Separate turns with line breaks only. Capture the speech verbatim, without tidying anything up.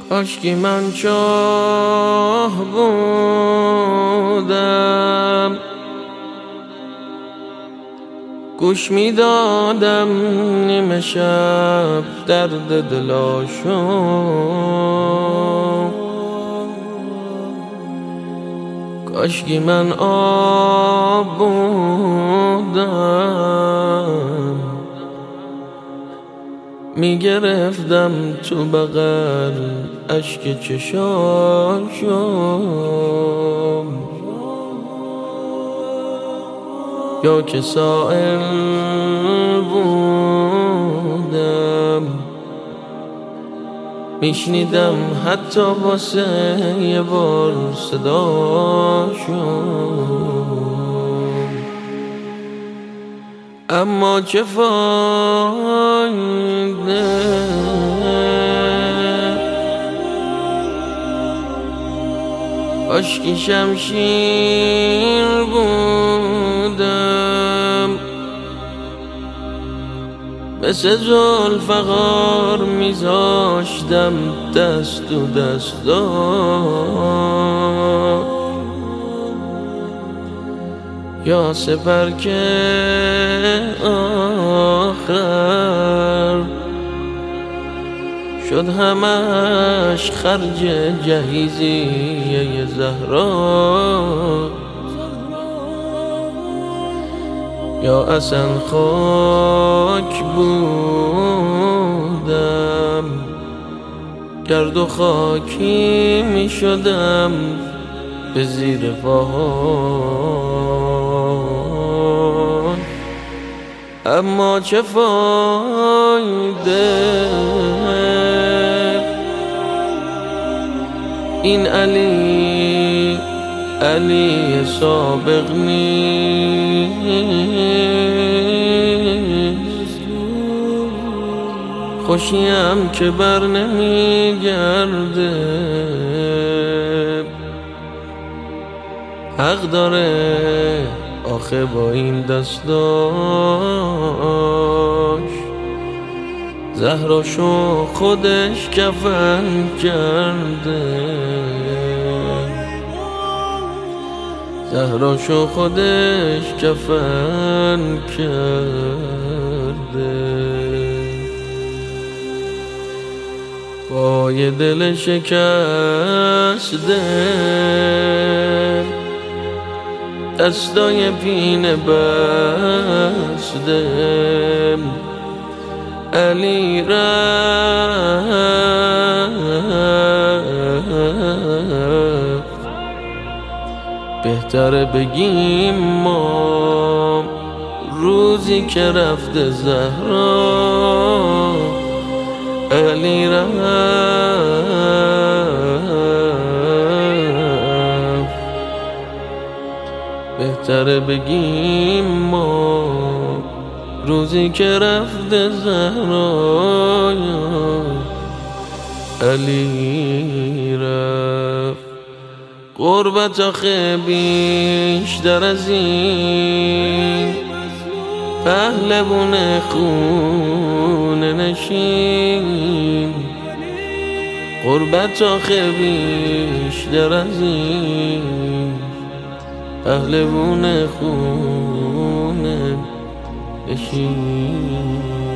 کاشکی من چاه بودم، گوش میدادم نیمه شب درد دلاشو. کاشکی من آب بودم، میگرفتم تو بغل اشک چشاشو. یا که سائل بودم، میشنیدم حتی واسه یه بار صداشو. اما چه فایده، کاشکی شمشیر بودم، مثل ذوالفقار میذاشتم دست و دستا. یا سپر که آخر شد همش خرج جهیزیه زهرا. یا اصلا خاک بودم، گرد و خاکی می شدم به زیر پاهان. اما چه فایده، این علی علی سابق نیست. خوشیم که بر نمیگرده، حق داره آخه با این دستاش. زهراشو خودش کفن کرده، زهراشو خودش کفن کرده. پای دل شکسته، دستای پینه بسته، علی رفت. بهتره بگیم ما روزی که رفته زهرا، علی رفت. بهتره بگیم ما روزی که رفته زهرا، علی رفت. غربت آخه بیشتر از این، پهلوون خونه نشین. غربت آخه بیشتر از این، پهلوون خونه نشین.